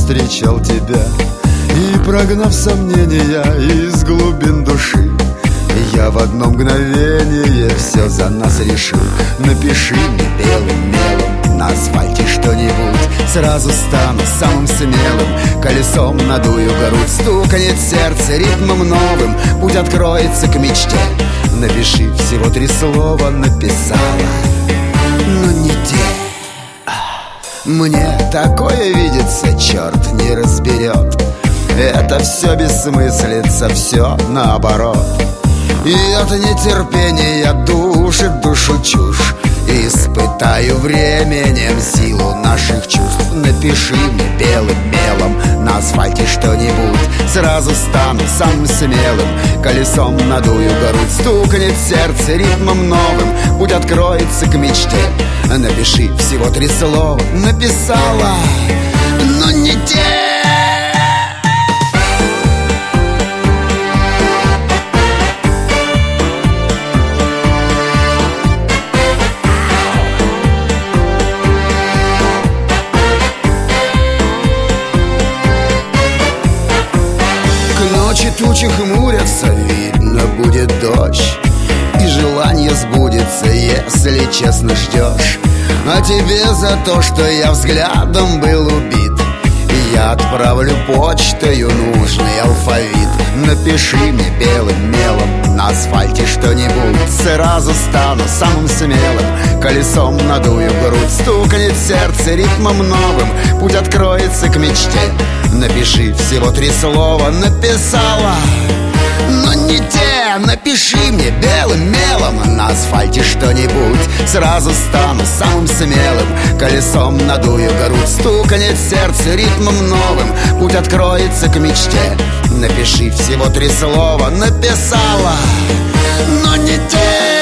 встречал тебя. И прогнав сомнения из глубин души, я в одно мгновение все за нас решил. Напиши мне белым мелом на асфальте что-нибудь, сразу стану самым смелым. Колесом надую грудь, стуканет сердце ритмом новым, путь откроется к мечте. Напиши всего 3 слова, написала, но не те. Мне такое видится, черт не разберет. Это все бессмыслица, все наоборот. И от нетерпения душит душу чушь. Испытаю временем силу наших чувств. Напиши мне белым мелом на асфальте что-нибудь, сразу стану самым смелым. Колесом надую грудь, стукнет сердце ритмом новым, путь откроется к мечте. Напиши всего 3 слова, написала, но не те. Ночи тучи хмурятся, видно будет дождь, и желание сбудется, если честно ждешь. А тебе за то, что я взглядом был убит, я отправлю почтою нужный алфавит. Напиши мне белым мелом на асфальте что-нибудь, сразу стану самым смелым. Колесом надую грудь, стукнет сердце ритмом новым, путь откроется к мечте. Напиши всего 3 слова, написала, но не те. Напиши мне белым мелом на асфальте что-нибудь, сразу стану самым смелым. Колесом надую грудь, стукнет сердце ритмом новым, путь откроется к мечте. Напиши всего 3 слова, написала, но не те.